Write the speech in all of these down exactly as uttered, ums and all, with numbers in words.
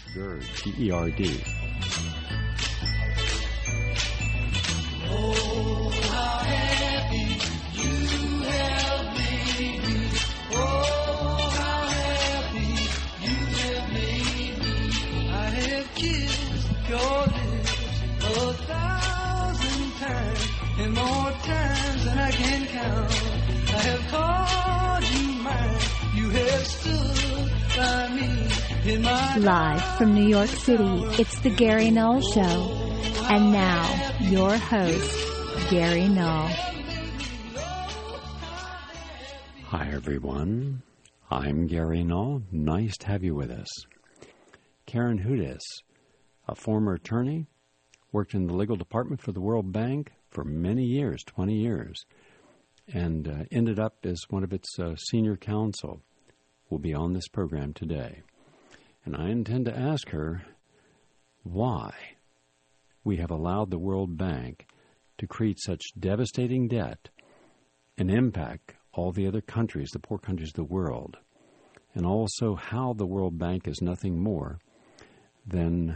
GERD, G E R D. Oh, how happy you have made me. Oh, how happy you have made me. I have kissed your lips a thousand times, and more times than I can count. I have called you mine. You have stood by me in my Live from New York City, it's the Gary Null Show. And now, your host, Gary Null. Hi, everyone. I'm Gary Null. Nice to have you with us. Karen Hudes, a former attorney, worked in the legal department for the World Bank for many years, twenty years, and uh, ended up as one of its uh, senior counsel, will be on this program today. And I intend to ask her why we have allowed the World Bank to create such devastating debt and impact all the other countries, the poor countries of the world, and also how the World Bank is nothing more than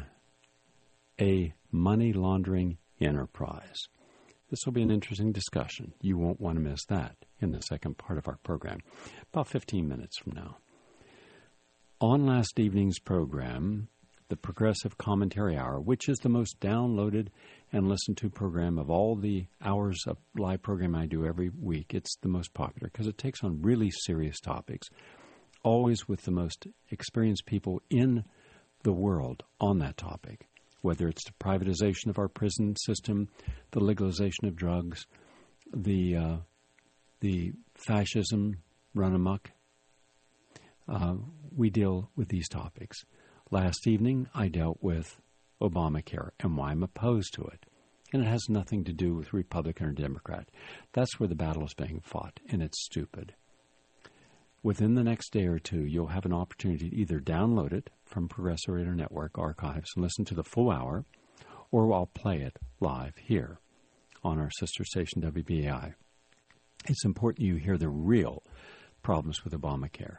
a money laundering enterprise. This will be an interesting discussion. You won't want to miss that in the second part of our program, about fifteen minutes from now. On last evening's program, the Progressive Commentary Hour, which is the most downloaded and listened to program of all the hours of live program I do every week, it's the most popular because it takes on really serious topics, always with the most experienced people in the world on that topic, whether it's the privatization of our prison system, the legalization of drugs, the uh, the fascism run amok. Uh, we deal with these topics. Last evening, I dealt with Obamacare and why I'm opposed to it. And it has nothing to do with Republican or Democrat. That's where the battle is being fought, and it's stupid. Within the next day or two, you'll have an opportunity to either download it from Progressive Radio Network archives and listen to the full hour, or I'll play it live here on our sister station, W B A I. It's important you hear the real problems with Obamacare.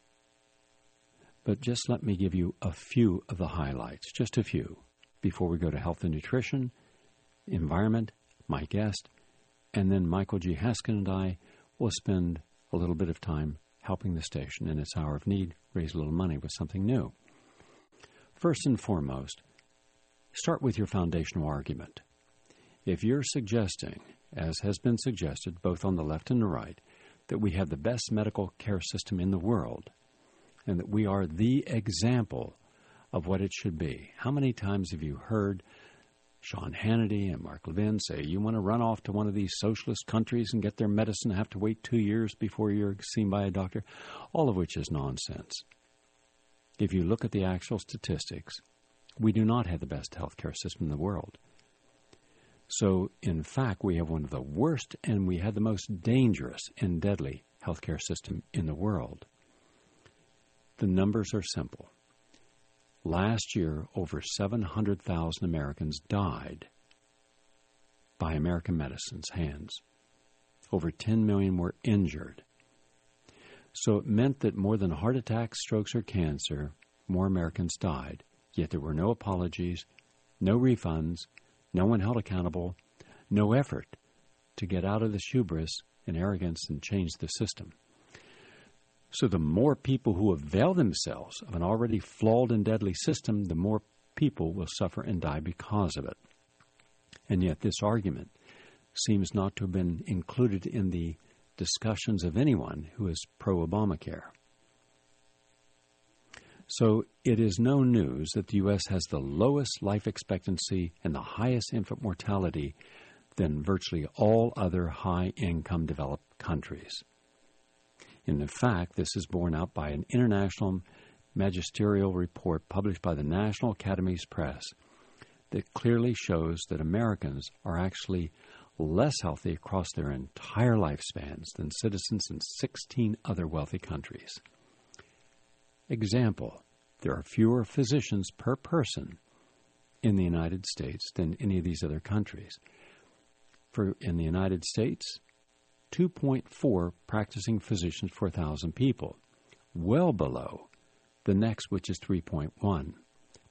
But just let me give you a few of the highlights, just a few, before we go to health and nutrition, environment, my guest, and then Michael G. Haskin and I will spend a little bit of time helping the station in its hour of need raise a little money with something new. First and foremost, start with your foundational argument. If you're suggesting, as has been suggested both on the left and the right, that we have the best medical care system in the world, and that we are the example of what it should be. How many times have you heard Sean Hannity and Mark Levin say, you want to run off to one of these socialist countries and get their medicine and have to wait two years before you're seen by a doctor? All of which is nonsense. If you look at the actual statistics, we do not have the best healthcare system in the world. So, in fact, we have one of the worst and we have the most dangerous and deadly healthcare system in the world. The numbers are simple. Last year, over seven hundred thousand Americans died by American medicine's hands. Over ten million were injured. So it meant that more than heart attacks, strokes, or cancer, more Americans died. Yet there were no apologies, no refunds, no one held accountable, no effort to get out of this hubris and arrogance and change the system. So the more people who avail themselves of an already flawed and deadly system, the more people will suffer and die because of it. And yet this argument seems not to have been included in the discussions of anyone who is pro-Obamacare. So it is no news that the U S has the lowest life expectancy and the highest infant mortality than virtually all other high-income developed countries. And in fact, this is borne out by an international magisterial report published by the National Academies Press that clearly shows that Americans are actually less healthy across their entire lifespans than citizens in sixteen other wealthy countries. Example, there are fewer physicians per person in the United States than any of these other countries. For in the United States, two point four practicing physicians for one thousand people, well below the next, which is three point one.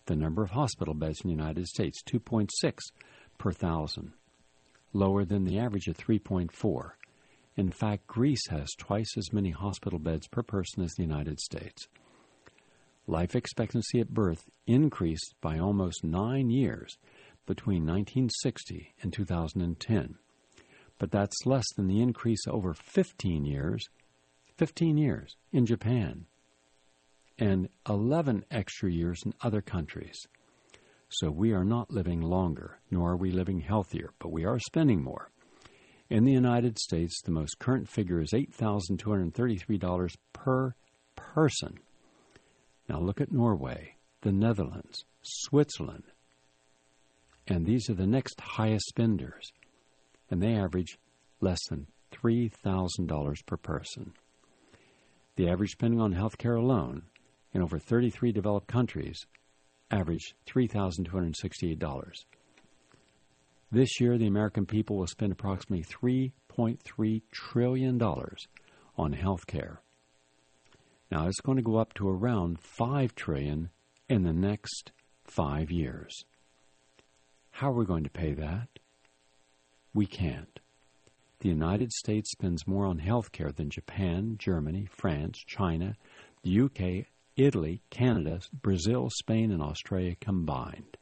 The number of hospital beds in the United States, two point six per thousand, lower than the average of three point four. In fact, Greece has twice as many hospital beds per person as the United States. Life expectancy at birth increased by almost nine years between nineteen sixty and two thousand ten. But that's less than the increase over fifteen years, fifteen years in Japan, and eleven extra years in other countries. So we are not living longer, nor are we living healthier, but we are spending more. In the United States, the most current figure is eight thousand two hundred thirty-three dollars per person. Now look at Norway, the Netherlands, Switzerland, and these are the next highest spenders, and they average less than three thousand dollars per person. The average spending on health care alone in over thirty-three developed countries averaged three thousand two hundred sixty-eight dollars. This year, the American people will spend approximately three point three trillion dollars on health care. Now, it's going to go up to around five trillion dollars in the next five years. How are we going to pay that? We can't. The United States spends more on health care than Japan, Germany, France, China, the U K, Italy, Canada, Brazil, Spain, and Australia combined.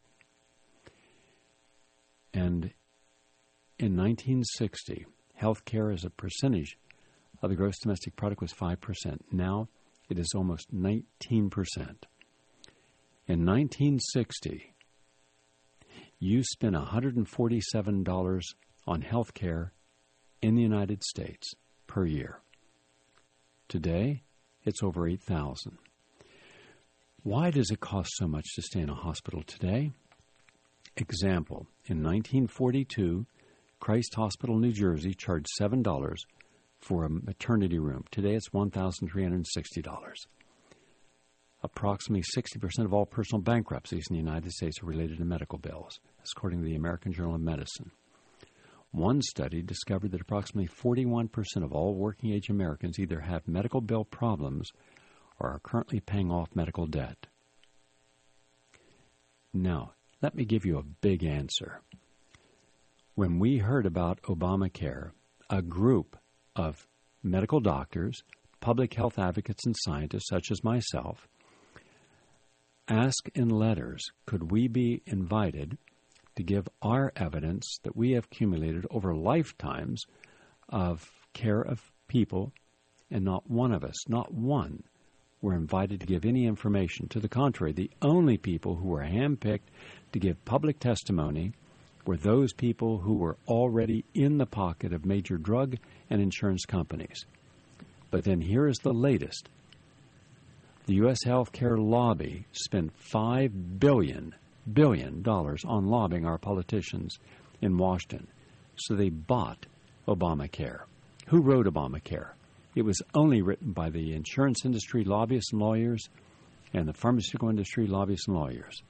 And in nineteen sixty, health care as a percentage of the gross domestic product was five percent. Now it is almost nineteen percent. In nineteen sixty, you spent one hundred forty-seven dollars on health care in the United States per year. Today, it's over eight thousand dollars. Why does it cost so much to stay in a hospital today? Example, in nineteen forty-two, Christ Hospital, New Jersey charged seven dollars for a maternity room. Today it's one thousand three hundred sixty dollars. Approximately sixty percent of all personal bankruptcies in the United States are related to medical bills, according to the American Journal of Medicine. One study discovered that approximately forty-one percent of all working-age Americans either have medical bill problems or are currently paying off medical debt. Now, let me give you a big answer. When we heard about Obamacare, a group of medical doctors, public health advocates, and scientists such as myself asked in letters, could we be invited to give our evidence that we have accumulated over lifetimes of care of people, and not one of us, not one, were invited to give any information. To the contrary, the only people who were handpicked to give public testimony were those people who were already in the pocket of major drug and insurance companies. But then here is the latest. The U S healthcare lobby spent five billion dollars on lobbying our politicians in Washington. So they bought Obamacare. Who wrote Obamacare? It was only written by the insurance industry lobbyists and lawyers and the pharmaceutical industry lobbyists and lawyers.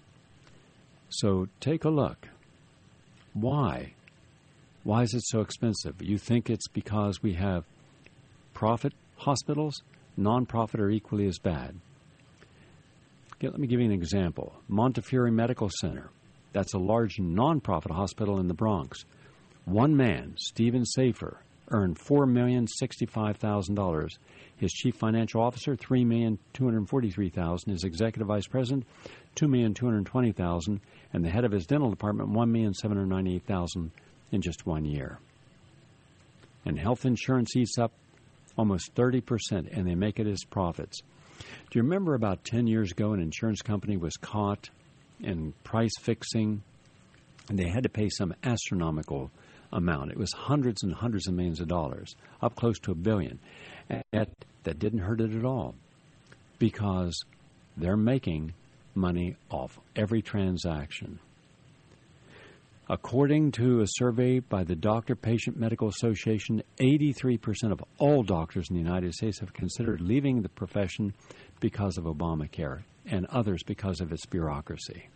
So take a look. Why? Why is it so expensive? You think it's because we have profit hospitals? Non-profit are equally as bad. Okay, let me give you an example. Montefiore Medical Center. That's a large non-profit hospital in the Bronx. One man, Stephen Safer, earned four million sixty-five thousand dollars. His chief financial officer, three million two hundred forty-three thousand dollars. His executive vice president, two million two hundred twenty thousand dollars. And the head of his dental department, one million seven hundred ninety-eight thousand dollars in just one year. And health insurance eats up almost thirty percent, and they make it as profits. Do you remember about ten years ago an insurance company was caught in price fixing, and they had to pay some astronomical amount. It was hundreds and hundreds of millions of dollars, up close to a billion. And that, that didn't hurt it at all because they're making money off every transaction. According to a survey by the Doctor-Patient Medical Association, eighty-three percent of all doctors in the United States have considered leaving the profession because of Obamacare, and others because of its bureaucracy.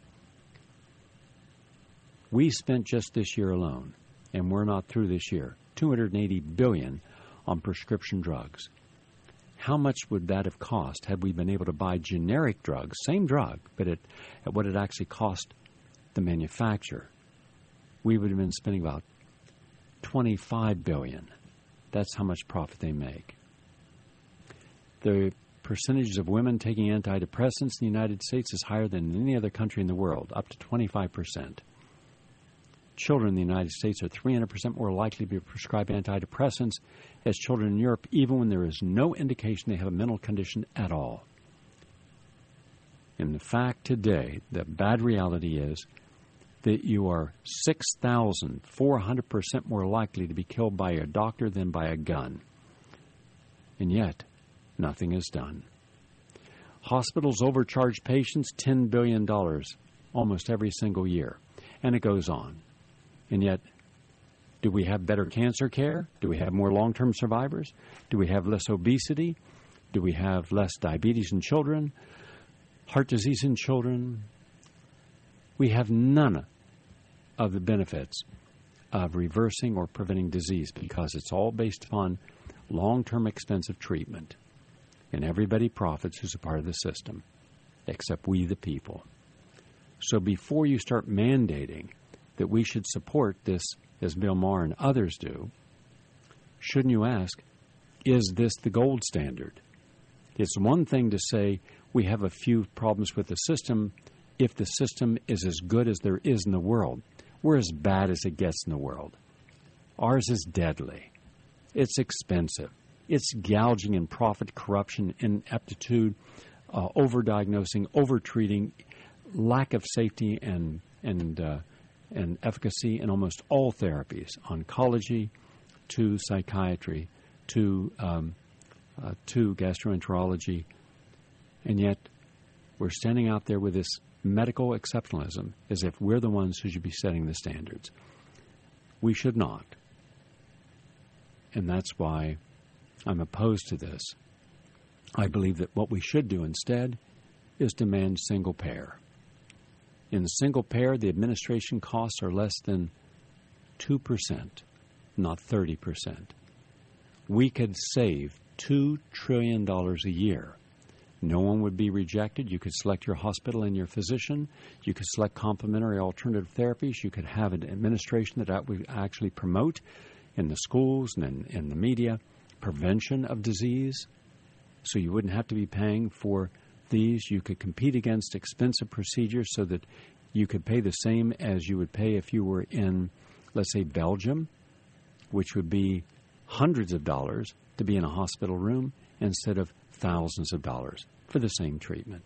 We spent just this year alone, and we're not through this year, two hundred eighty billion dollars on prescription drugs. How much would that have cost had we been able to buy generic drugs, same drug, but it, at what it actually cost the manufacturer? We would have been spending about twenty-five billion dollars. That's how much profit they make. The percentages of women taking antidepressants in the United States is higher than in any other country in the world, up to twenty-five percent. Children in the United States are three hundred percent more likely to be prescribed antidepressants as children in Europe, even when there is no indication they have a mental condition at all. And the fact today, the bad reality is that you are six thousand four hundred percent more likely to be killed by a doctor than by a gun. And yet, nothing is done. Hospitals overcharge patients ten billion dollars almost every single year, and it goes on. And yet, do we have better cancer care? Do we have more long-term survivors? Do we have less obesity? Do we have less diabetes in children? Heart disease in children? We have none of the benefits of reversing or preventing disease because it's all based upon long-term expensive treatment. And everybody profits who's a part of the system, except we the people. So before you start mandating that we should support this, as Bill Maher and others do, shouldn't you ask, is this the gold standard? It's one thing to say we have a few problems with the system if the system is as good as there is in the world. We're as bad as it gets in the world. Ours is deadly. It's expensive. It's gouging in profit, corruption, ineptitude, uh, overdiagnosing, overtreating, lack of safety and and uh, and efficacy in almost all therapies, oncology to psychiatry to um, uh, to gastroenterology, and yet we're standing out there with this medical exceptionalism as if we're the ones who should be setting the standards. We should not, and that's why I'm opposed to this. I believe that what we should do instead is demand single payer. In the single payer, the administration costs are less than two percent, not thirty percent. We could save two trillion dollars a year. No one would be rejected. You could select your hospital and your physician. You could select complementary alternative therapies. You could have an administration that would actually promote in the schools and in, in the media prevention of disease, so you wouldn't have to be paying for these. You could compete against expensive procedures so that you could pay the same as you would pay if you were in, let's say, Belgium, which would be hundreds of dollars to be in a hospital room instead of thousands of dollars for the same treatment.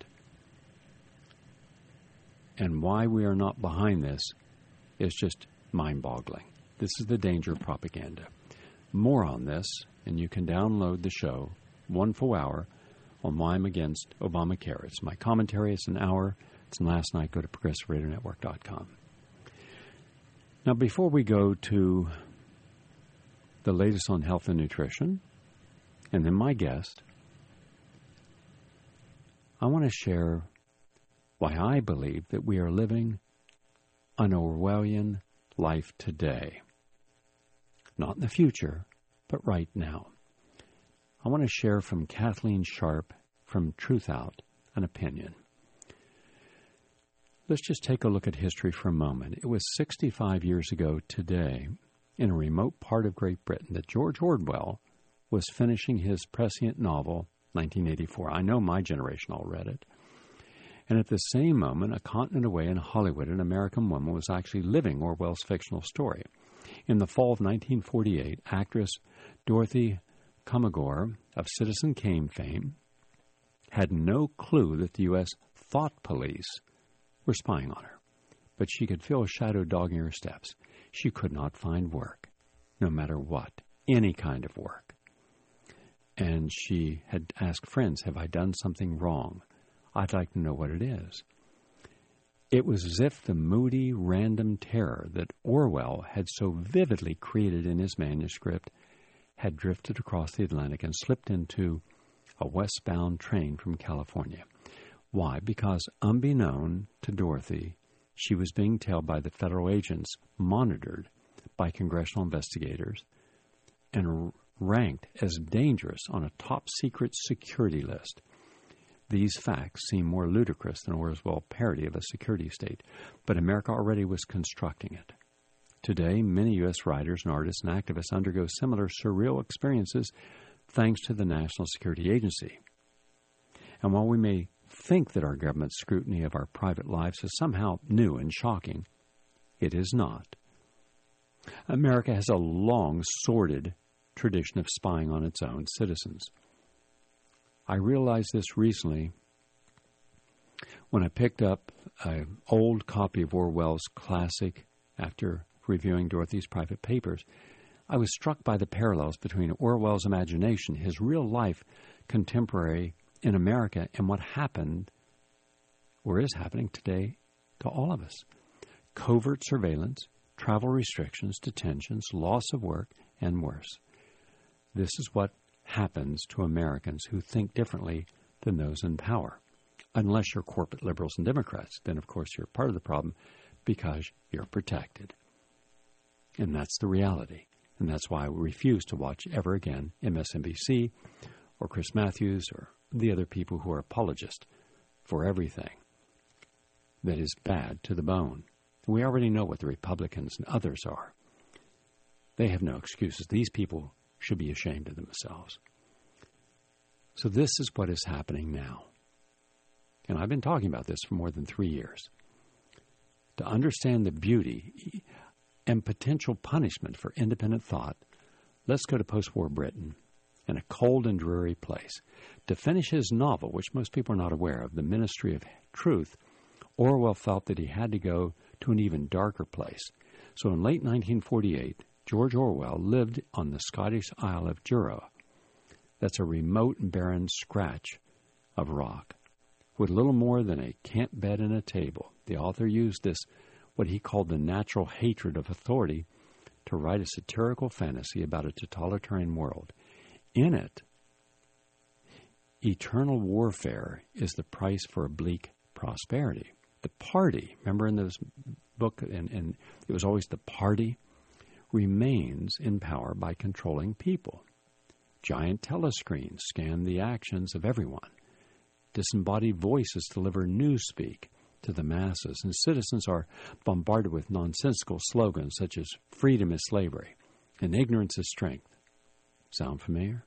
And why we are not behind this is just mind-boggling. This is the danger of propaganda. More on this, and you can download the show, one full hour, on why I'm against Obamacare. It's my commentary. It's an hour. It's in last night. Go to progressive radio network dot com. Now, before we go to the latest on health and nutrition, and then my guest, I want to share why I believe that we are living an Orwellian life today. Not in the future, but right now. I want to share from Kathleen Sharp from Truth Out an opinion. Let's just take a look at history for a moment. It was sixty-five years ago today, in a remote part of Great Britain, that George Orwell was finishing his prescient novel, nineteen eighty-four. I know my generation all read it. And at the same moment, a continent away in Hollywood, an American woman was actually living Orwell's fictional story. In the fall of nineteen forty-eight, actress Dorothy Comegore of Citizen Kane fame had no clue that the U S thought police were spying on her, but she could feel a shadow dogging her steps. She could not find work, no matter what, any kind of work. And she had asked friends, have I done something wrong? I'd like to know what it is. It was as if the moody, random terror that Orwell had so vividly created in his manuscript had drifted across the Atlantic and slipped into a westbound train from California. Why? Because unbeknown to Dorothy, she was being tailed by the federal agents, monitored by congressional investigators, and ranked as dangerous on a top-secret security list. These facts seem more ludicrous than Orwell's parody of a security state, but America already was constructing it. Today, many U S writers and artists and activists undergo similar surreal experiences thanks to the National Security Agency. And while we may think that our government's scrutiny of our private lives is somehow new and shocking, it is not. America has a long, sordid tradition of spying on its own citizens. I realized this recently when I picked up an old copy of Orwell's classic after reviewing Dorothy's private papers. I was struck by the parallels between Orwell's imagination, his real-life contemporary in America, and what happened, or is happening today, to all of us. Covert surveillance, travel restrictions, detentions, loss of work, and worse. This is what happens to Americans who think differently than those in power. Unless you're corporate liberals and Democrats, then of course you're part of the problem because you're protected. And that's the reality. And that's why we refuse to watch ever again M S N B C or Chris Matthews or the other people who are apologists for everything that is bad to the bone. We already know what the Republicans and others are. They have no excuses. These people should be ashamed of themselves. So this is what is happening now. And I've been talking about this for more than three years. To understand the beauty and potential punishment for independent thought, let's go to post-war Britain, in a cold and dreary place. To finish his novel, which most people are not aware of, The Ministry of Truth, Orwell felt that he had to go to an even darker place. So in late nineteen forty-eight, George Orwell lived on the Scottish Isle of Jura. That's a remote and barren scratch of rock. With little more than a camp bed and a table, the author used this, what he called the natural hatred of authority, to write a satirical fantasy about a totalitarian world. In it, eternal warfare is the price for a bleak prosperity. The party, remember in this book, and, and it was always the party, remains in power by controlling people. Giant telescreens scan the actions of everyone. Disembodied voices deliver newspeak to the masses, and citizens are bombarded with nonsensical slogans such as freedom is slavery and ignorance is strength. Sound familiar?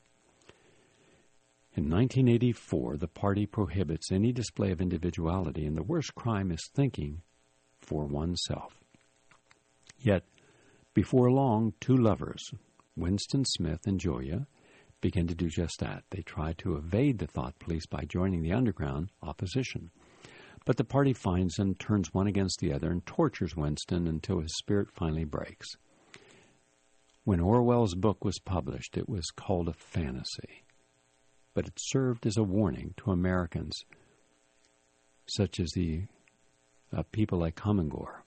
In nineteen eighty-four, the party prohibits any display of individuality, and the worst crime is thinking for oneself. Yet, before long, two lovers, Winston Smith and Julia, begin to do just that. They try to evade the thought police by joining the underground opposition. But the party finds them, turns one against the other, and tortures Winston until his spirit finally breaks. When Orwell's book was published, it was called a fantasy, but it served as a warning to Americans, such as the uh, people like Hummingbird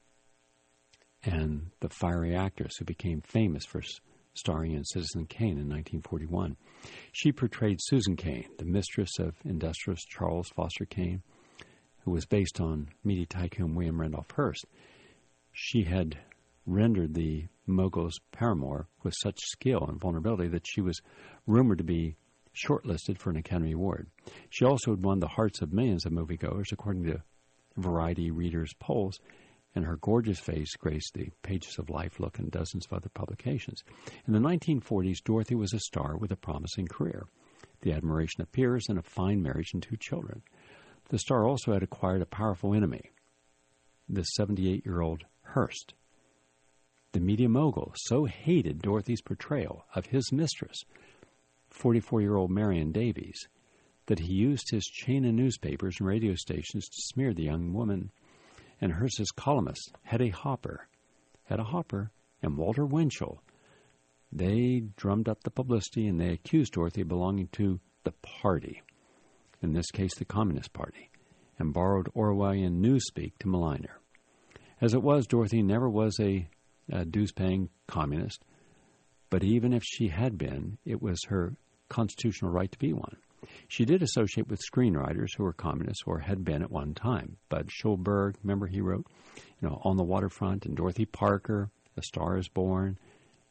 and the fiery actress who became famous for starring in Citizen Kane in nineteen forty-one. She portrayed Susan Kane, the mistress of industrialist Charles Foster Kane, who was based on media tycoon William Randolph Hearst. She had rendered the mogul's paramour with such skill and vulnerability that she was rumored to be shortlisted for an Academy Award. She also had won the hearts of millions of moviegoers, according to Variety readers' polls, and her gorgeous face graced the pages of Life, Look, and dozens of other publications. In the nineteen forties, Dorothy was a star with a promising career, the admiration of peers, and a fine marriage and two children. The star also had acquired a powerful enemy, the seventy-eight-year-old Hearst. The media mogul so hated Dorothy's portrayal of his mistress, forty-four-year-old Marion Davies, that he used his chain of newspapers and radio stations to smear the young woman. And Hearst's columnists, Hetty Hopper, Hedda Hopper, and Walter Winchell, they drummed up the publicity and they accused Dorothy of belonging to the party, in this case the Communist Party, and borrowed Orwellian newspeak to malign her. As it was, Dorothy never was a, a dues-paying communist, but even if she had been, it was her constitutional right to be one. She did associate with screenwriters who were communists or had been at one time. Bud Schulberg, remember he wrote, you know, On the Waterfront, and Dorothy Parker, A Star is Born,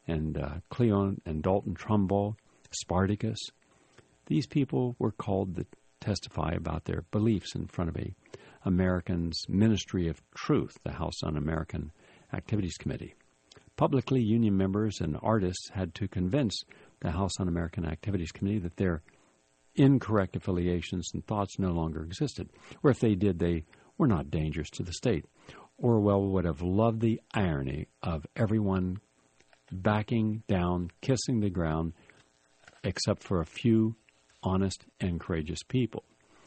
and uh, Cleon and Dalton Trumbull, Spartacus. These people were called to testify about their beliefs in front of a Americans' Ministry of Truth, the House Un-American Activities Committee. Publicly, union members and artists had to convince the House Un-American Activities Committee that their incorrect affiliations and thoughts no longer existed, or if they did, they were not dangerous to the state. Orwell would have loved the irony of everyone backing down, kissing the ground, except for a few honest and courageous people.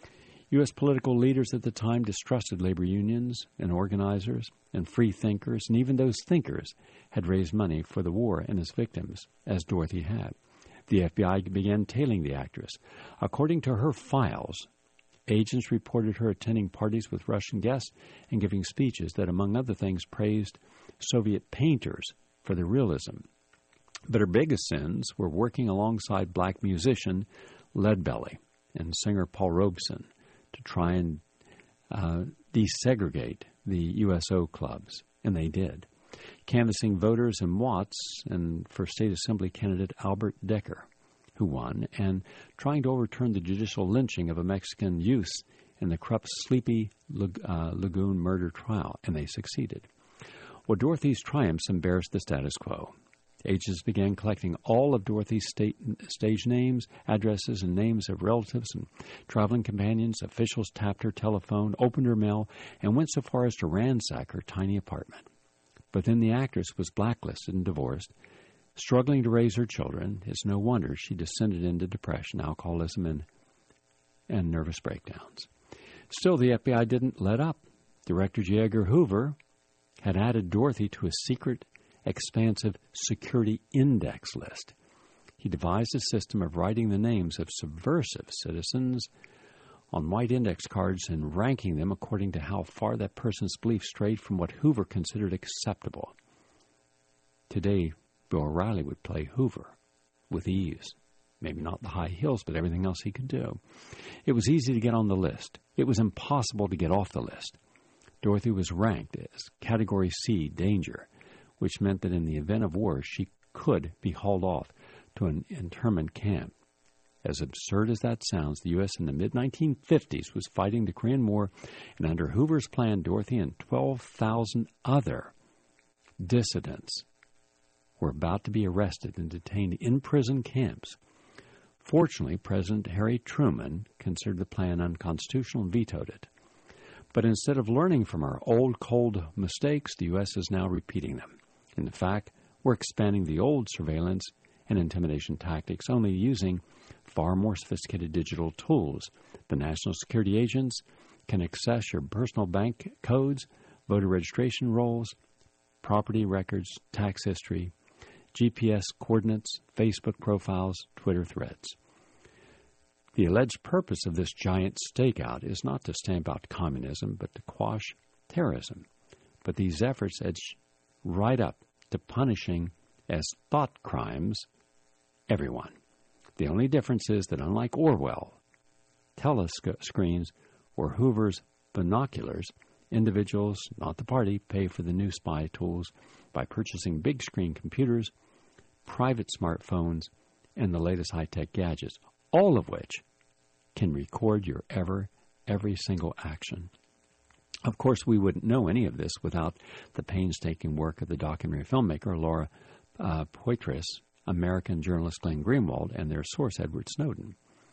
U S political leaders at the time distrusted labor unions and organizers and free thinkers, and even those thinkers had raised money for the war and its victims, as Dorothy had. The F B I began tailing the actress. According to her files, agents reported her attending parties with Russian guests and giving speeches that, among other things, praised Soviet painters for their realism. But her biggest sins were working alongside black musician Leadbelly and singer Paul Robeson to try and uh, desegregate the U S O clubs, and they did. Canvassing voters in Watts and for State Assembly candidate Albert Decker, who won, and trying to overturn the judicial lynching of a Mexican youth in the corrupt Sleepy uh, Lagoon murder trial, and they succeeded. Well, Dorothy's triumphs embarrassed the status quo. Agents began collecting all of Dorothy's state, stage names, addresses, and names of relatives and traveling companions. Officials tapped her telephone, opened her mail, and went so far as to ransack her tiny apartment. But then the actress was blacklisted and divorced. Struggling to raise her children, it's no wonder she descended into depression, alcoholism, and, and nervous breakdowns. Still, the F B I didn't let up. Director J. Edgar Hoover had added Dorothy to a secret, expansive security index list. He devised a system of writing the names of subversive citizens on white index cards and ranking them according to how far that person's beliefs strayed from what Hoover considered acceptable. Today, Bill O'Reilly would play Hoover with ease. Maybe not the high heels, but everything else he could do. It was easy to get on the list. It was impossible to get off the list. Dorothy was ranked as Category C, danger, which meant that in the event of war, she could be hauled off to an internment camp. As absurd as that sounds, the U S in the mid nineteen fifties was fighting the Korean War, and under Hoover's plan, Dorothy and twelve thousand other dissidents were about to be arrested and detained in prison camps. Fortunately, President Harry Truman considered the plan unconstitutional and vetoed it. But instead of learning from our old, cold mistakes, the U S is now repeating them. In fact, we're expanding the old surveillance and intimidation tactics, only using far more sophisticated digital tools. The national security agents can access your personal bank codes, voter registration rolls, property records, tax history, G P S coordinates, Facebook profiles, Twitter threads. The alleged purpose of this giant stakeout is not to stamp out communism, but to quash terrorism. But these efforts edge right up to punishing as thought crimes everyone. The only difference is that unlike Orwell, telescreens, or Hoover's binoculars, individuals, not the party, pay for the new spy tools by purchasing big screen computers, private smartphones, and the latest high-tech gadgets, all of which can record your ever, every single action. Of course, we wouldn't know any of this without the painstaking work of the documentary filmmaker Laura uh, Poitras, American journalist Glenn Greenwald, and their source Edward Snowden.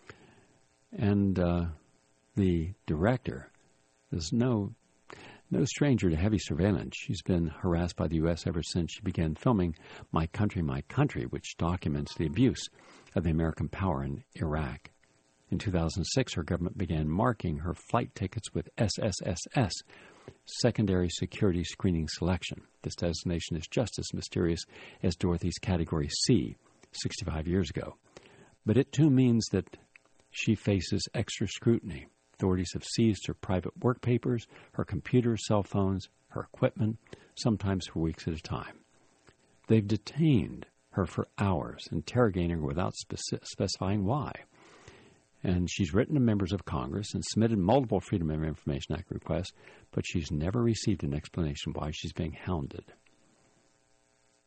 And uh, the director is no no stranger to heavy surveillance. She's been harassed by the U S ever since she began filming My Country, My Country, which documents the abuse of the American power in Iraq. In two thousand six, her government began marking her flight tickets with S S S S, Secondary Security Screening Selection. This designation is just as mysterious as Dorothy's Category C, sixty-five years ago. But it too means that she faces extra scrutiny. Authorities have seized her private work papers, her computers, cell phones, her equipment, sometimes for weeks at a time. They've detained her for hours, interrogating her without speci- specifying why. And she's written to members of Congress and submitted multiple Freedom of Information Act requests, but she's never received an explanation why she's being hounded.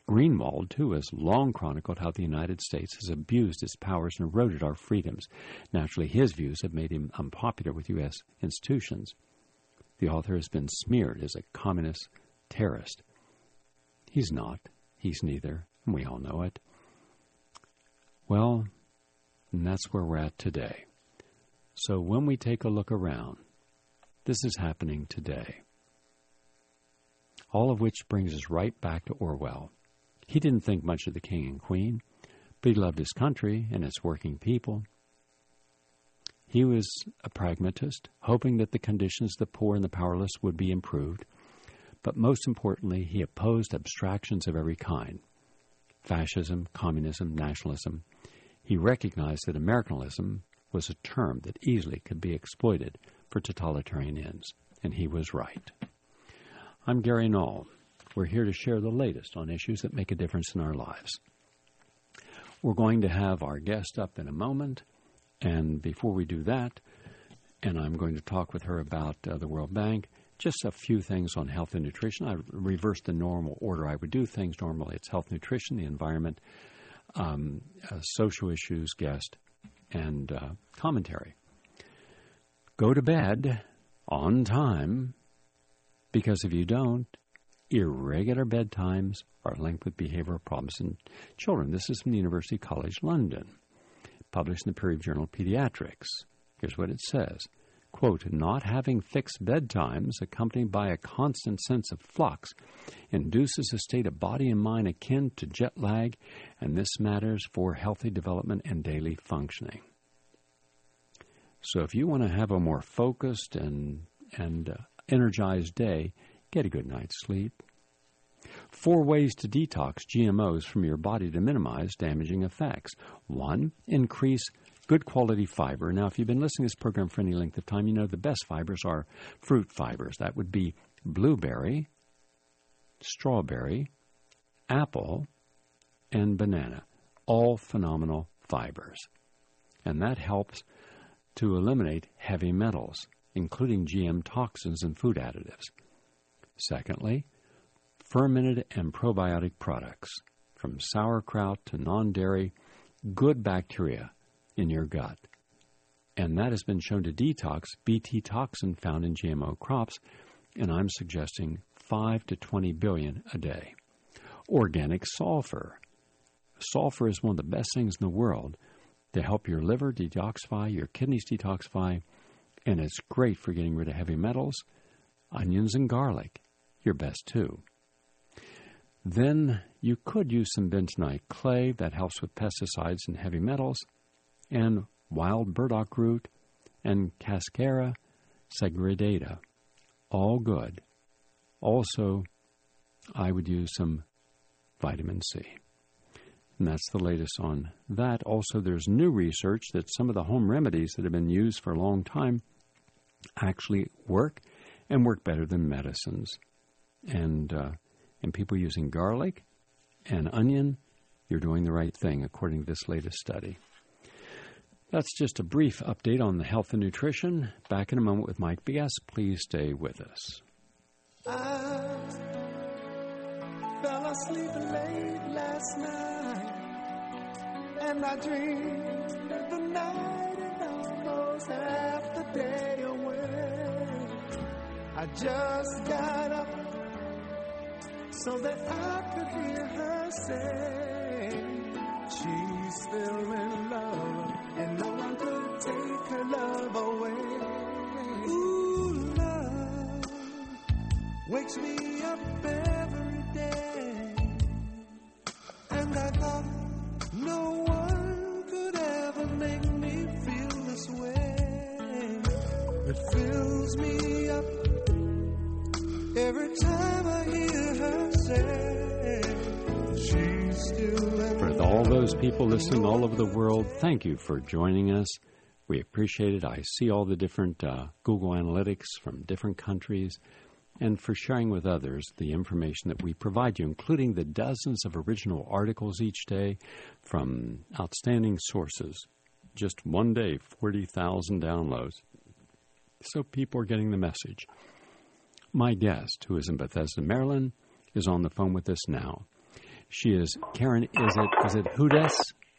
Greenwald, too, has long chronicled how the United States has abused its powers and eroded our freedoms. Naturally, his views have made him unpopular with U S institutions. The author has been smeared as a communist terrorist. He's not. He's neither, and we all know it. Well, and that's where we're at today. So when we take a look around, this is happening today. All of which brings us right back to Orwell. He didn't think much of the king and queen, but he loved his country and its working people. He was a pragmatist, hoping that the conditions of the poor and the powerless would be improved. But most importantly, he opposed abstractions of every kind. Fascism, communism, nationalism. He recognized that Americanism was a term that easily could be exploited for totalitarian ends, and he was right. I'm Gary Null. We're here to share the latest on issues that make a difference in our lives. We're going to have our guest up in a moment, and before we do that, and I'm going to talk with her about uh, the World Bank, just a few things on health and nutrition. I reversed the normal order I would do things normally. It's health, nutrition, the environment, um, uh, social issues, guest, and uh, commentary. Go to bed on time, because if you don't, irregular bedtimes are linked with behavioral problems in children. This is from the University College London, published in the period Journal of Pediatrics. Here's what it says. Quote, not having fixed bedtimes accompanied by a constant sense of flux induces a state of body and mind akin to jet lag, and this matters for healthy development and daily functioning. So if you want to have a more focused and, and uh, energized day, get a good night's sleep. Four ways to detox G M Os from your body to minimize damaging effects. One, increase good quality fiber. Now, if you've been listening to this program for any length of time, you know the best fibers are fruit fibers. That would be blueberry, strawberry, apple, and banana. All phenomenal fibers. And that helps to eliminate heavy metals, including G M toxins and food additives. Secondly, fermented and probiotic products, from sauerkraut to non-dairy, good bacteria in your gut. And that has been shown to detox B T toxin found in G M O crops, and I'm suggesting five to twenty billion a day. Organic sulfur. Sulfur is one of the best things in the world to help your liver detoxify, your kidneys detoxify, and it's great for getting rid of heavy metals. Onions and garlic, your best too. Then you could use some bentonite clay that helps with pesticides and heavy metals, and wild burdock root and Cascara segredata, all good. Also, I would use some vitamin C. And that's the latest on that. Also, there's new research that some of the home remedies that have been used for a long time actually work and work better than medicines. And uh, and people using garlic and onion, you're doing the right thing, according to this latest study. That's just a brief update on the health and nutrition. Back in a moment with Mike B S. Please stay with us. I fell asleep late last night, and I dreamed of the night and almost half the day away. I just got up so that I could hear her say she's still in love and no one could take her love away. Ooh, love wakes me up every day, and I thought no one could ever make me feel this way. It fills me up every time I hear her say she's still in love. For all those people listening all over the world, thank you for joining us. We appreciate it. I see all the different uh, Google Analytics from different countries, and for sharing with others the information that we provide you, including the dozens of original articles each day from outstanding sources. Just one day, forty thousand downloads. So people are getting the message. My guest, who is in Bethesda, Maryland, is on the phone with us now. She is Karen. Is it is it Hudes?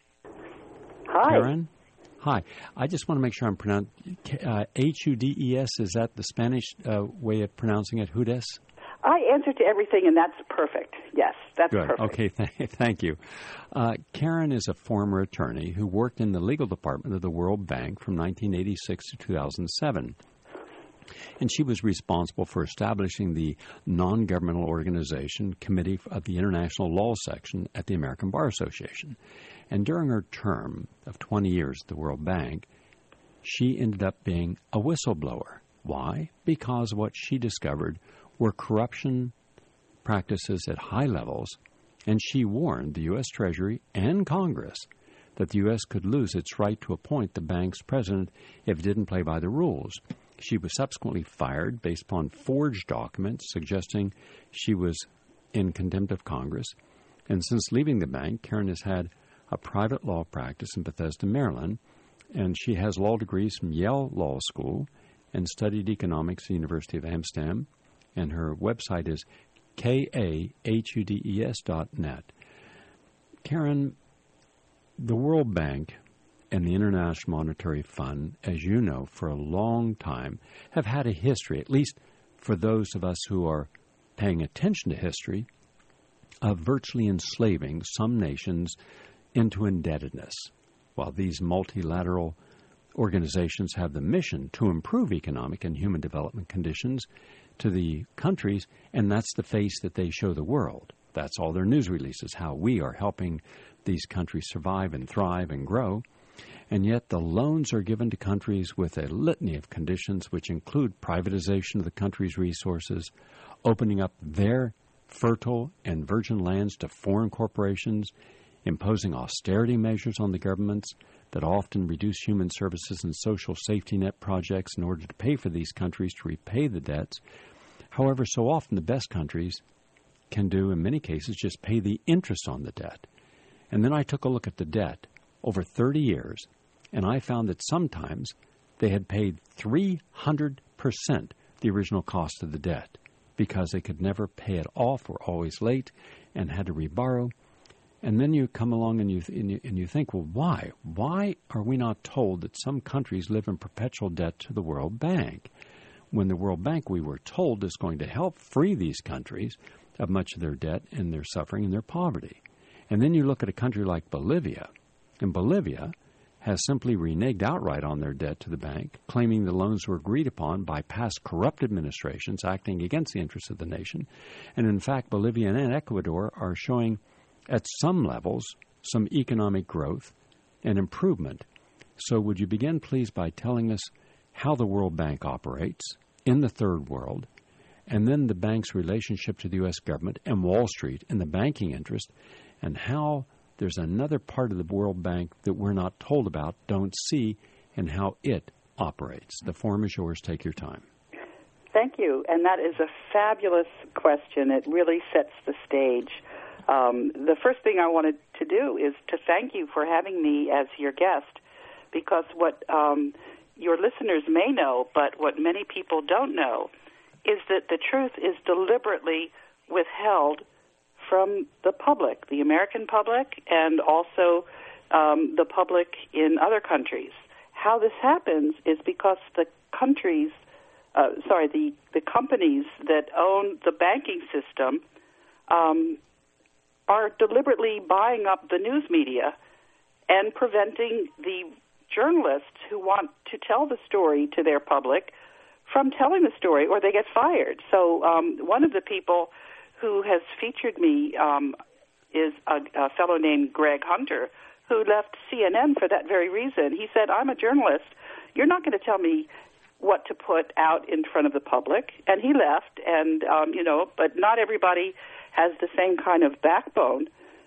Hi. Karen. Hi. I just want to make sure I'm pronouncing uh, H U D E S. Is that the Spanish uh, way of pronouncing it? Hudes. I answer to everything, and that's perfect. Yes, that's Good. perfect. Okay, th- thank you. Uh, Karen is a former attorney who worked in the legal department of the World Bank from nineteen eighty-six to two thousand seven. And she was responsible for establishing the non-governmental organization Committee of the International Law Section at the American Bar Association. And during her term of twenty years at the World Bank, she ended up being a whistleblower. Why? Because what she discovered were corruption practices at high levels, and she warned the U S Treasury and Congress that the U S could lose its right to appoint the bank's president if it didn't play by the rules. She was subsequently fired based upon forged documents suggesting she was in contempt of Congress. And since leaving the bank, Karen has had a private law practice in Bethesda, Maryland, and she has law degrees from Yale Law School and studied economics at the University of Amsterdam. And her website is K A H U D E S dot net. Karen, the World Bank and the International Monetary Fund, as you know, for a long time, have had a history, at least for those of us who are paying attention to history, of virtually enslaving some nations into indebtedness. While these multilateral organizations have the mission to improve economic and human development conditions to the countries, and that's the face that they show the world. That's all their news releases, how we are helping these countries survive and thrive and grow. And yet the loans are given to countries with a litany of conditions which include privatization of the country's resources, opening up their fertile and virgin lands to foreign corporations, imposing austerity measures on the governments that often reduce human services and social safety net projects in order to pay for these countries to repay the debts. However, so often the best countries can do, in many cases, just pay the interest on the debt. And then I took a look at the debt over thirty years, and I found that sometimes they had paid three hundred percent the original cost of the debt because they could never pay it off, were always late, and had to reborrow. And then you come along and you, and you and you think, well, why? Why are we not told that some countries live in perpetual debt to the World Bank? When the World Bank, we were told, is going to help free these countries of much of their debt and their suffering and their poverty. And then you look at a country like Bolivia, and Bolivia has simply reneged outright on their debt to the bank, claiming the loans were agreed upon by past corrupt administrations acting against the interests of the nation. And in fact, Bolivia and Ecuador are showing at some levels some economic growth and improvement. So would you begin, please, by telling us how the World Bank operates in the Third World, and then the bank's relationship to the U S government and Wall Street and the banking interest, and how there's another part of the World Bank that we're not told about, don't see, and how it operates. The forum is yours. Take your time. Thank you. And that is a fabulous question. It really sets the stage. Um, the first thing I wanted to do is to thank you for having me as your guest, because what um, your listeners may know, but what many people don't know, is that the truth is deliberately withheld from the public, the American public, and also um, the public in other countries. How this happens is because the countries, uh, sorry, the, the companies that own the banking system um, are deliberately buying up the news media and preventing the journalists who want to tell the story to their public from telling the story, or they get fired. So um, one of the people who has featured me um, is a, a fellow named Greg Hunter, who left C N N for that very reason. He said, I'm a journalist. You're not going to tell me what to put out in front of the public. And he left, and, um, you know, but not everybody has the same kind of backbone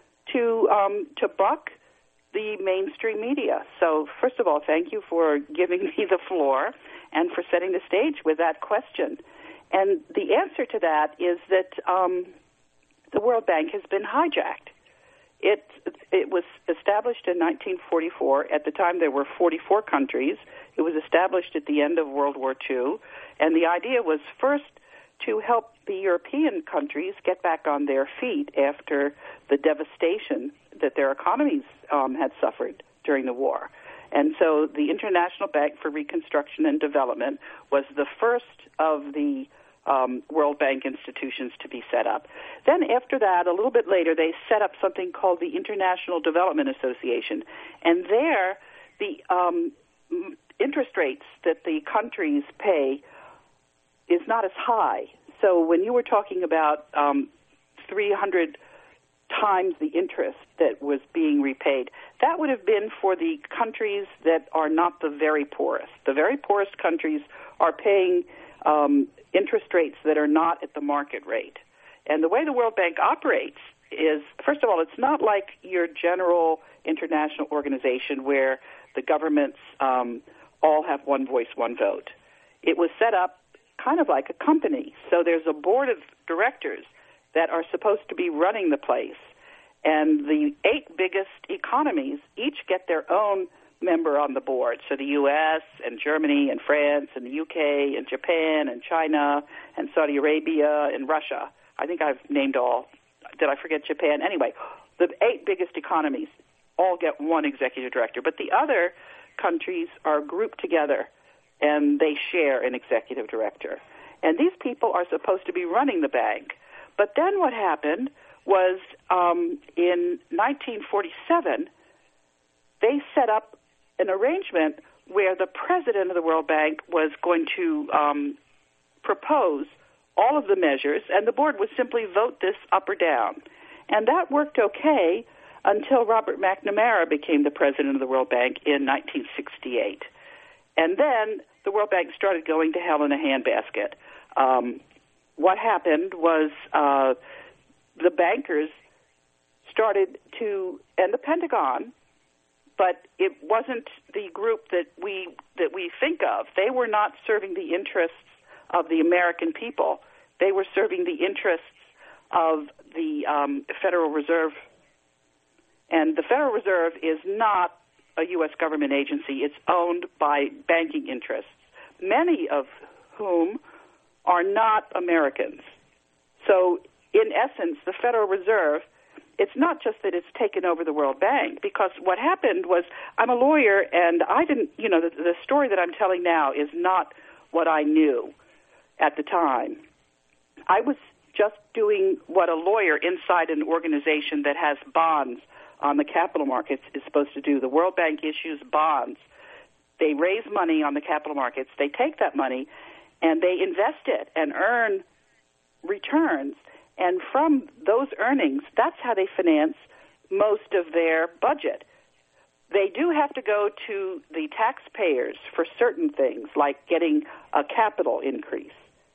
to um, to buck the mainstream media. So, first of all, thank you for giving me the floor and for setting the stage with that question. And the answer to that is that um, the World Bank has been hijacked. It it was established in nineteen forty-four. At the time, there were forty-four countries. It was established at the end of World War Two. And the idea was first to help the European countries get back on their feet after the devastation that their economies um, had suffered during the war. And so the International Bank for Reconstruction and Development was the first of the um, World Bank institutions to be set up. Then after that, a little bit later, they set up something called the International Development Association. And there, the um, interest rates that the countries pay is not as high. So when you were talking about um, three hundred times the interest that was being repaid, that would have been for the countries that are not the very poorest. The very poorest countries are paying um, interest rates that are not at the market rate. And the way the World Bank operates is, first of all, it's not like your general international organization where the governments um, all have one voice, one vote. It was set up kind of like a company. So there's a board of directors that are supposed to be running the place. And the eight biggest economies each get their own member on the board. So the U S and Germany and France and the U K and Japan and China and Saudi Arabia and Russia. I think I've named all. Did I forget Japan? Anyway, the eight biggest economies all get one executive director. But the other countries are grouped together and they share an executive director. And these people are supposed to be running the bank. But then what happened was um, in nineteen forty-seven, they set up an arrangement where the president of the World Bank was going to um, propose all of the measures, and the board would simply vote this up or down. And that worked okay until Robert McNamara became the president of the World Bank in nineteen sixty-eight. And then the World Bank started going to hell in a handbasket. Um, what happened was uh, the bankers started to, and the Pentagon, but it wasn't the group that we that we think of. They were not serving the interests of the American people. They were serving the interests of the um, Federal Reserve. And the Federal Reserve is not a U S government agency. It's owned by banking interests, many of whom are not Americans. So, in essence, the Federal Reserve, it's not just that it's taken over the World Bank, because what happened was, I'm a lawyer, and I didn't, you know, the, the story that I'm telling now is not what I knew at the time. I was just doing what a lawyer inside an organization that has bonds on the capital markets is supposed to do. The World Bank issues bonds. They raise money on the capital markets. They take that money and they invest it and earn returns. And from those earnings, that's how they finance most of their budget. They do have to go to the taxpayers for certain things, like getting a capital increase.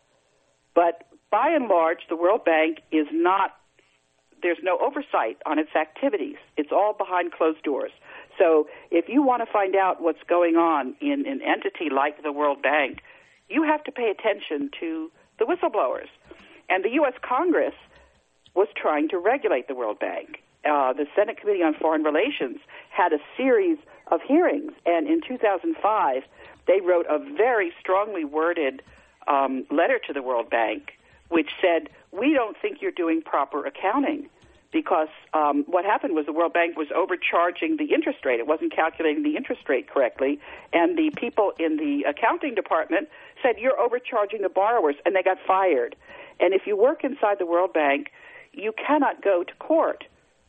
But by and large, the World Bank is not, there's no oversight on its activities. It's all behind closed doors. So if you want to find out what's going on in an entity like the World Bank, you have to pay attention to the whistleblowers. And the U S Congress was trying to regulate the World Bank. Uh, the Senate Committee on Foreign Relations had a series of hearings, and in two thousand five, they wrote a very strongly worded um, letter to the World Bank, which said, we don't think you're doing proper accounting, because um, what happened was the World Bank was overcharging the interest rate. It wasn't calculating the interest rate correctly, and the people in the accounting department said, you're overcharging the borrowers, and they got fired. And if you work inside the World Bank, you cannot go to court.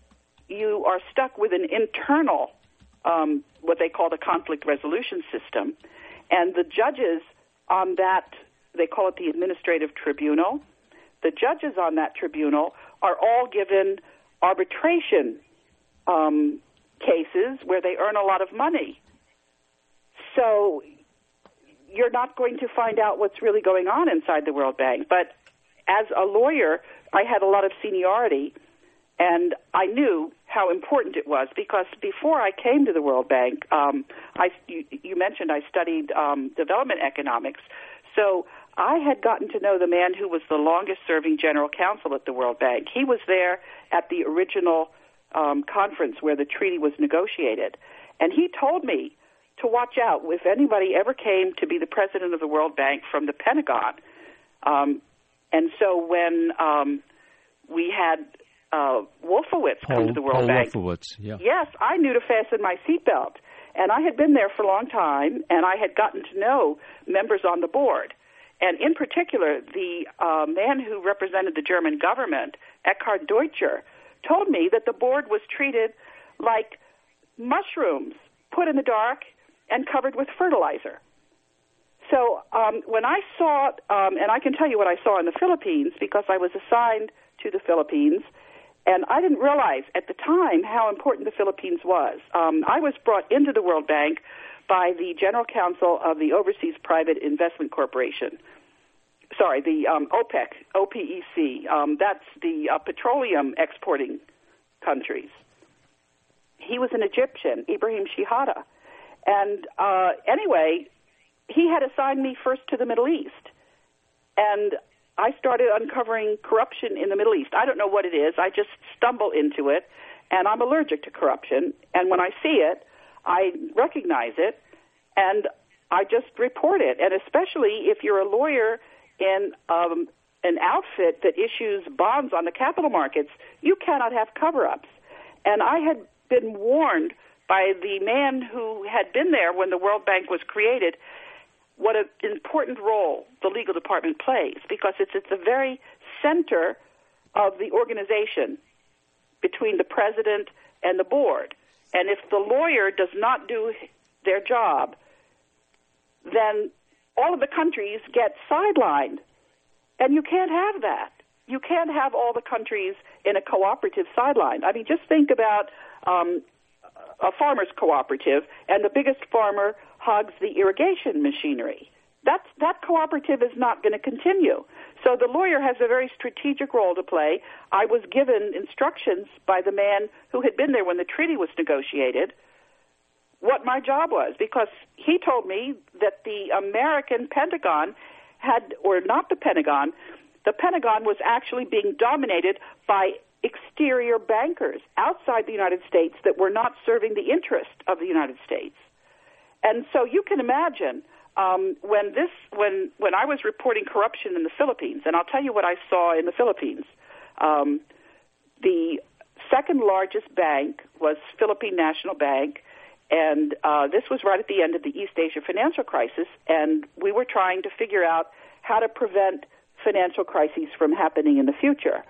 You are stuck with an internal, um, what they call the conflict resolution system. And the judges on that, they call it the administrative tribunal, the judges on that tribunal are all given arbitration um, cases where they earn a lot of money. So you're not going to find out what's really going on inside the World Bank. But as a lawyer, I had a lot of seniority, and I knew how important it was, because before I came to the World Bank, um, I, you, you mentioned I studied um, development economics, so I had gotten to know the man who was the longest-serving general counsel at the World Bank. He was there at the original um, conference where the treaty was negotiated, and he told me to watch out if anybody ever came to be the president of the World Bank from the Pentagon. Um, And so when um, we had uh, Wolfowitz come Paul, to the World Paul Bank, Wolfowitz, yeah. yes, I knew to fasten my seatbelt. And I had been there for a long time, and I had gotten to know members on the board. And in particular, the uh, man who represented the German government, Eckhard Deutscher, told me that the board was treated like mushrooms put in the dark and covered with fertilizer. So um, when I saw, um, and I can tell you what I saw in the Philippines because I was assigned to the Philippines, and I didn't realize at the time how important the Philippines was. Um, I was brought into the World Bank by the General Counsel of the Overseas Private Investment Corporation. Sorry, the um, OPEC, O P E C. Um, that's the uh, petroleum exporting countries. He was an Egyptian, Ibrahim Shihada. And uh, anyway, he had assigned me first to the Middle East. And I started uncovering corruption in the Middle East. I don't know what it is. I just stumble into it, and I'm allergic to corruption. And when I see it, I recognize it, and I just report it. And especially if you're a lawyer in um, an outfit that issues bonds on the capital markets, you cannot have cover-ups. And I had been warned by the man who had been there when the World Bank was created what an important role the legal department plays, because it's at the very center of the organization between the president and the board. And if the lawyer does not do their job, then all of the countries get sidelined. And you can't have that. You can't have all the countries in a cooperative sideline. I mean, just think about um, a farmer's cooperative, and the biggest farmer hogs the irrigation machinery. That's, that cooperative is not going to continue. So the lawyer has a very strategic role to play. I was given instructions by the man who had been there when the treaty was negotiated what my job was, because he told me that the American Pentagon had, or not the Pentagon, the Pentagon was actually being dominated by exterior bankers outside the United States that were not serving the interest of the United States. And so you can imagine um, when this, when when I was reporting corruption in the Philippines, and I'll tell you what I saw in the Philippines. Um, the second largest bank was Philippine National Bank, and uh, this was right at the end of the East Asia financial crisis, and we were trying to figure out how to prevent financial crises from happening in the future.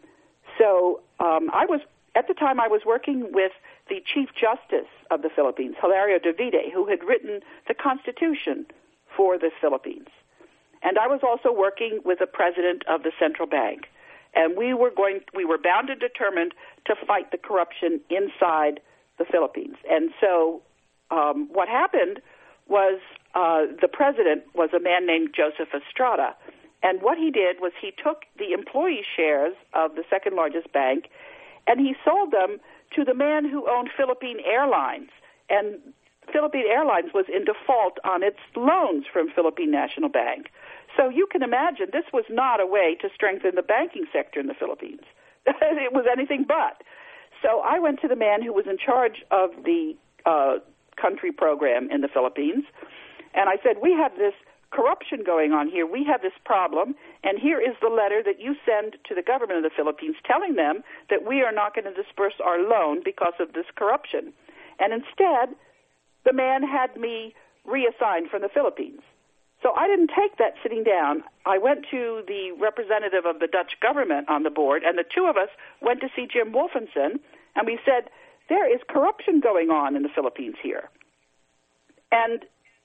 So um, I was, at the time I was working with the Chief Justice of the Philippines, Hilario Davide, who had written the Constitution for the Philippines. And I was also working with the president of the central bank. And we were going, we were bound and determined to fight the corruption inside the Philippines. And so um, what happened was uh, the president was a man named Joseph Estrada. And what he did was he took the employee shares of the second largest bank and he sold them to the man who owned Philippine Airlines. And Philippine Airlines was in default on its loans from Philippine National Bank. So you can imagine this was not a way to strengthen the banking sector in the Philippines. It was anything but. So I went to the man who was in charge of the uh, country program in the Philippines, and I said, we have this corruption going on here. We have this problem, and here is the letter that you send to the government of the Philippines telling them that we are not going to disperse our loan because of this corruption. And instead, the man had me reassigned from the Philippines. So I didn't take that sitting down. I went to the representative of the Dutch government on the board, and the two of us went to see Jim Wolfenson, and we said, there is corruption going on in the Philippines here. And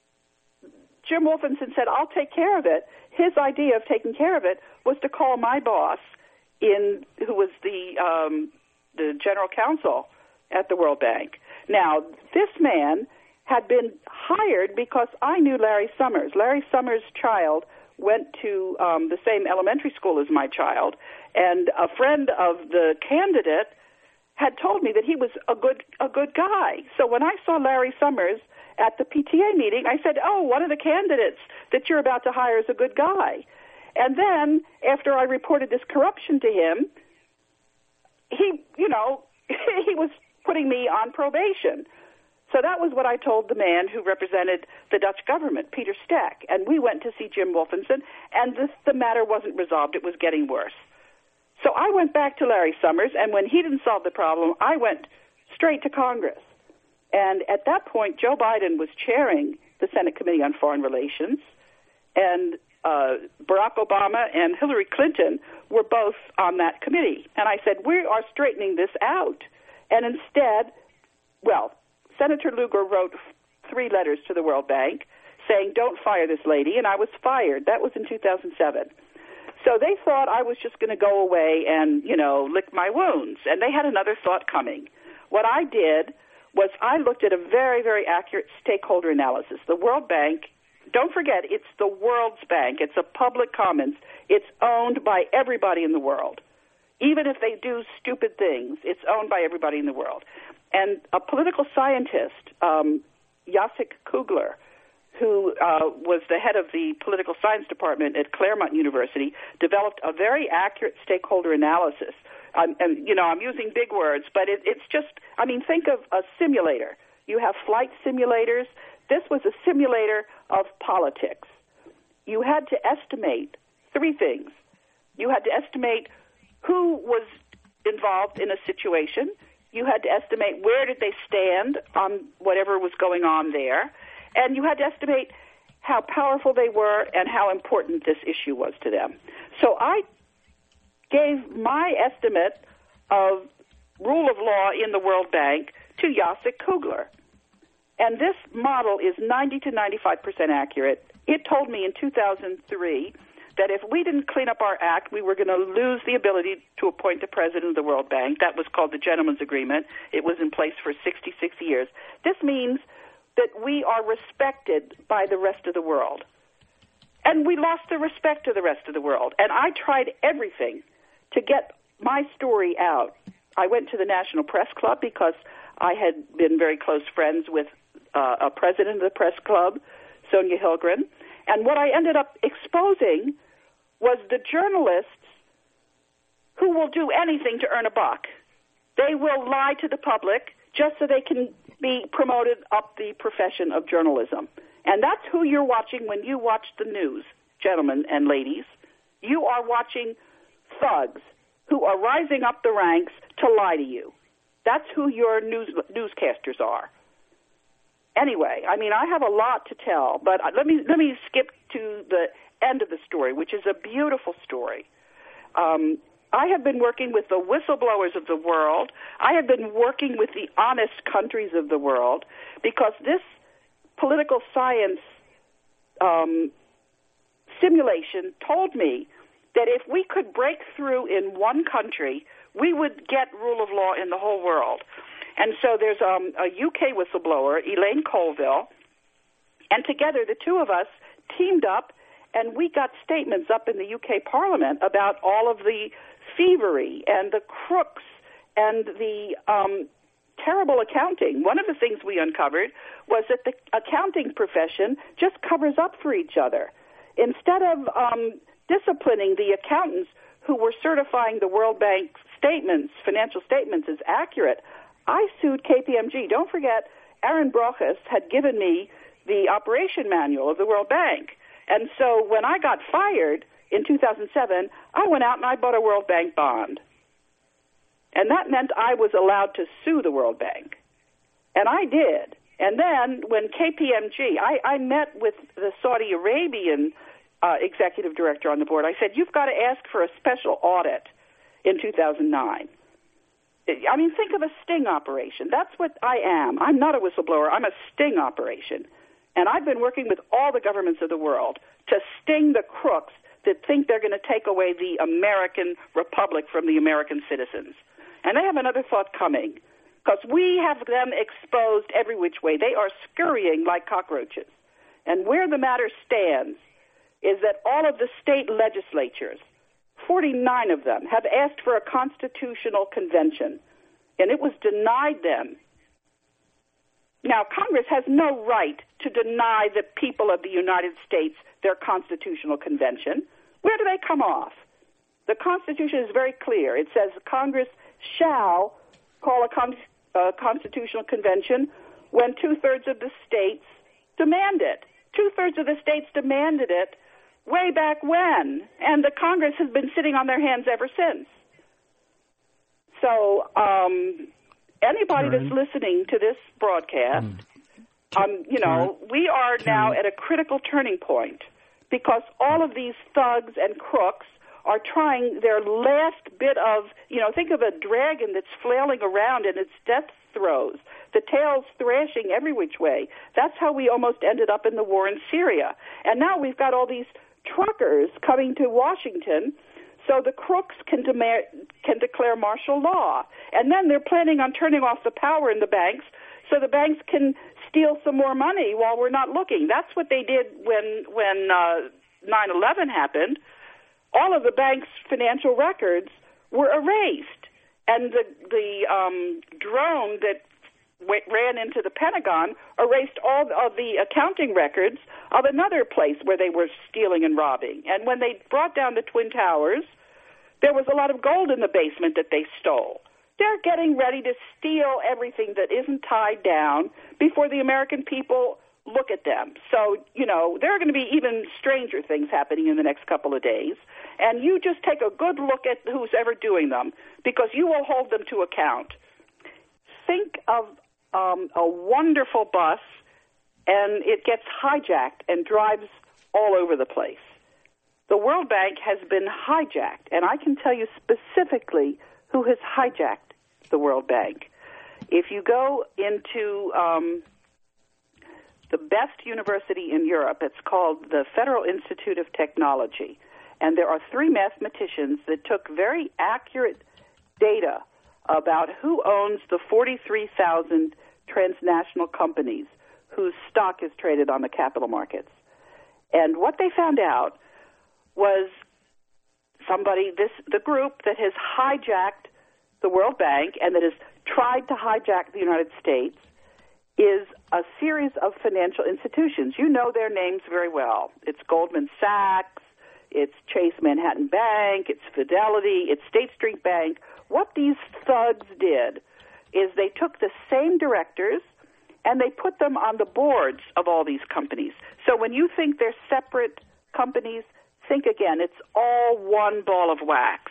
Jim Wolfenson said, I'll take care of it. His idea of taking care of it was to call my boss, in who was the um, the general counsel at the World Bank. Now, this man had been hired because I knew Larry Summers. Larry Summers' child went to um, the same elementary school as my child, and a friend of the candidate had told me that he was a good a good guy. So when I saw Larry Summers at the P T A meeting, I said, oh, one of the candidates that you're about to hire is a good guy. And then after I reported this corruption to him, he, you know, he was putting me on probation. So that was what I told the man who represented the Dutch government, Peter Steck, and we went to see Jim Wolfensohn, and this, the matter wasn't resolved. It was getting worse. So I went back to Larry Summers, and when he didn't solve the problem, I went straight to Congress. And at that point, Joe Biden was chairing the Senate Committee on Foreign Relations, and uh, Barack Obama and Hillary Clinton were both on that committee. And I said, we are straightening this out. And instead, well, Senator Lugar wrote three letters to the World Bank saying, don't fire this lady, and I was fired. That was in two thousand seven. So they thought I was just going to go away and, you know, lick my wounds, and they had another thought coming. What I did was I looked at a very, very accurate stakeholder analysis. The World Bank, don't forget, it's the world's bank. It's a public commons. It's owned by everybody in the world. Even if they do stupid things, it's owned by everybody in the world. And a political scientist, um, Jacek Kugler, who uh, was the head of the political science department at Claremont University, developed a very accurate stakeholder analysis. Um, and, you know, I'm using big words, but it, it's just, I mean, think of a simulator. You have flight simulators. This was a simulator of politics. You had to estimate three things. You had to estimate who was involved in a situation. You had to estimate where did they stand on whatever was going on there. And you had to estimate how powerful they were and how important this issue was to them. So I gave my estimate of rule of law in the World Bank to Jacek Kugler. And this model is ninety to ninety-five percent accurate. It told me in two thousand three that if we didn't clean up our act, we were going to lose the ability to appoint the president of the World Bank. That was called the Gentleman's Agreement. It was in place for sixty-six years. This means that we are respected by the rest of the world. And we lost the respect of the rest of the world. And I tried everything to get my story out. I went to the National Press Club because I had been very close friends with uh, a president of the press club, Sonia Hilgren. And what I ended up exposing was the journalists who will do anything to earn a buck. They will lie to the public just so they can be promoted up the profession of journalism. And that's who you're watching when you watch the news, gentlemen and ladies. You are watching thugs who are rising up the ranks to lie to you. That's who your news newscasters are. Anyway, I mean, I have a lot to tell, but let me let me skip to the end of the story, which is a beautiful story. Um, I have been working with the whistleblowers of the world. I have been working with the honest countries of the world because this political science um, simulation told me that if we could break through in one country, we would get rule of law in the whole world. And so there's um, a U K whistleblower, Elaine Colville, and together the two of us teamed up, and we got statements up in the U K Parliament about all of the thievery and the crooks and the um, terrible accounting. One of the things we uncovered was that the accounting profession just covers up for each other. Instead of um, disciplining the accountants who were certifying the World Bank statements, financial statements, as accurate, I sued K P M G. Don't forget, Aaron Brochus had given me the operation manual of the World Bank. And so when I got fired in two thousand seven, I went out and I bought a World Bank bond. And that meant I was allowed to sue the World Bank. And I did. And then when K P M G, I, I met with the Saudi Arabian uh, executive director on the board. I said, you've got to ask for a special audit in two thousand nine. I mean, think of a sting operation. That's what I am. I'm not a whistleblower. I'm a sting operation. And I've been working with all the governments of the world to sting the crooks that think they're going to take away the American republic from the American citizens. And they have another thought coming, because we have them exposed every which way. They are scurrying like cockroaches. And where the matter stands is that all of the state legislatures, forty-nine of them, have asked for a constitutional convention, and it was denied them. Now, Congress has no right to deny the people of the United States their constitutional convention. Where do they come off? The Constitution is very clear. It says Congress shall call a con- uh, constitutional convention when two-thirds of the states demand it. Two-thirds of the states demanded it way back when, and the Congress has been sitting on their hands ever since. So um, anybody Karen? that's listening to this broadcast, Mm. um, you know, Karen? we are now Karen? at a critical turning point because all of these thugs and crooks are trying their last bit of, you know, think of a dragon that's flailing around in its death throes, the tail's thrashing every which way. That's how we almost ended up in the war in Syria. And now we've got all these truckers coming to Washington so the crooks can, demand, can declare martial law. And then they're planning on turning off the power in the banks so the banks can steal some more money while we're not looking. That's what they did when, when uh, nine eleven happened. All of the bank's financial records were erased. And the, the um, drone that w- ran into the Pentagon erased all of the accounting records of another place where they were stealing and robbing. And when they brought down the Twin Towers, there was a lot of gold in the basement that they stole. They're getting ready to steal everything that isn't tied down before the American people look at them. So, you know, there are going to be even stranger things happening in the next couple of days. And you just take a good look at who's ever doing them because you will hold them to account. Think of um, a wonderful bus, and it gets hijacked and drives all over the place. The World Bank has been hijacked, and I can tell you specifically who has hijacked the World Bank. If you go into um, the best university in Europe, it's called the Federal Institute of Technology, and there are three mathematicians that took very accurate data about who owns the forty-three thousand transnational companies whose stock is traded on the capital markets. And what they found out was somebody, this the group that has hijacked the World Bank and that has tried to hijack the United States is a series of financial institutions. You know their names very well. It's Goldman Sachs, it's Chase Manhattan Bank, it's Fidelity, it's State Street Bank. What these thugs did is they took the same directors and they put them on the boards of all these companies. So when you think they're separate companies, think again, it's all one ball of wax.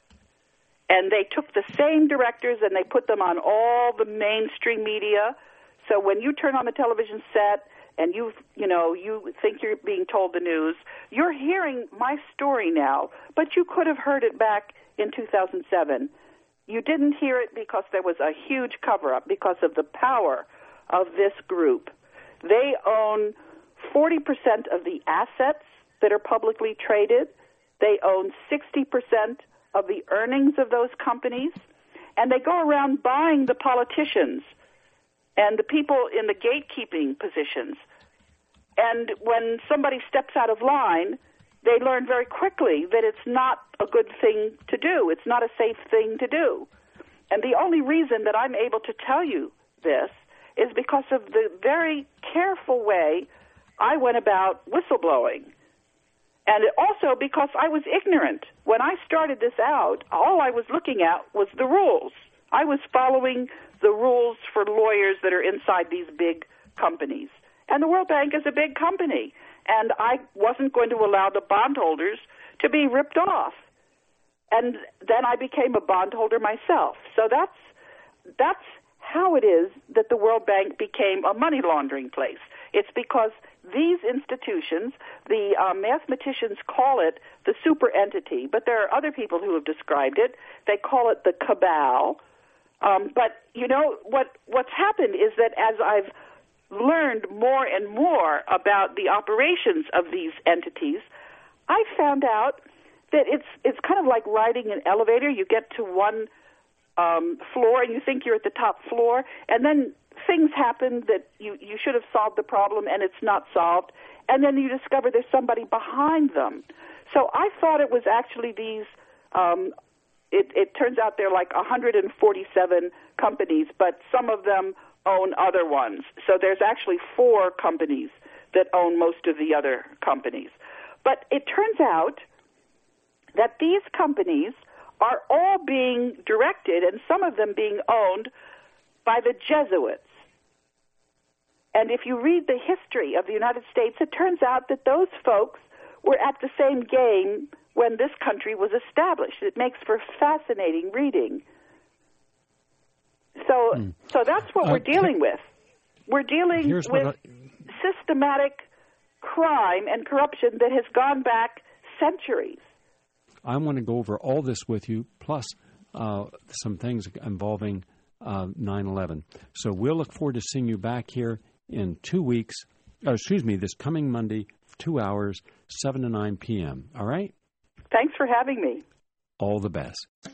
And they took the same directors and they put them on all the mainstream media. So when you turn on the television set and you you know you think you're being told the news, you're hearing my story now, but you could have heard it back in two thousand seven. You didn't hear it because there was a huge cover-up because of the power of this group. They own forty percent of the assets that are publicly traded. They own sixty percent of the earnings of those companies, and they go around buying the politicians and the people in the gatekeeping positions. And when somebody steps out of line, they learn very quickly that it's not a good thing to do. It's not a safe thing to do. And the only reason that I'm able to tell you this is because of the very careful way I went about whistleblowing. And also because I was ignorant. When I started this out, all I was looking at was the rules. I was following the rules for lawyers that are inside these big companies. And the World Bank is a big company. And I wasn't going to allow the bondholders to be ripped off. And then I became a bondholder myself. So that's that's how it is that the World Bank became a money laundering place. It's because these institutions, the uh, mathematicians call it the super entity, but there are other people who have described it. They call it the cabal. Um, but, you know, what what's happened is that as I've learned more and more about the operations of these entities, I found out that it's it's kind of like riding an elevator. You get to one um, floor and you think you're at the top floor, and then things happen that you, you should have solved the problem and it's not solved, and then you discover there's somebody behind them. So I thought it was actually these, um, it, it turns out they're like one hundred forty-seven companies, but some of them own other ones. So there's actually four companies that own most of the other companies. But it turns out that these companies are all being directed, and some of them being owned by the Jesuits. And if you read the history of the United States, it turns out that those folks were at the same game when this country was established. It makes for fascinating reading. So, mm. so that's what uh, we're dealing with. We're dealing with I... systematic crime and corruption that has gone back centuries. I want to go over all this with you, plus uh, some things involving uh, nine eleven. So we'll look forward to seeing you back here in two weeks. Or excuse me, this coming Monday, two hours, seven to nine p.m. All right? Thanks for having me. All the best.